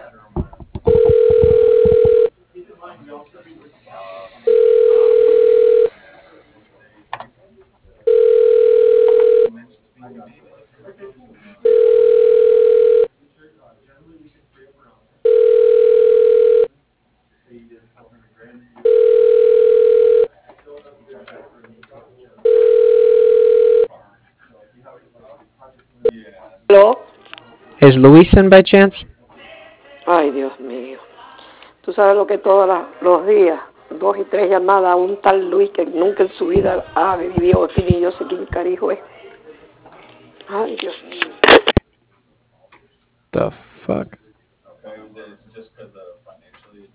¿Aló? Is Luis in by chance? Ay, Dios mío. Tú sabes lo que los días, 2 y 3 llamadas a un tal Luis que nunca en su vida ha vivido aquí, ni yo sé quién carijo es. Ay, Dios mío. The fuck?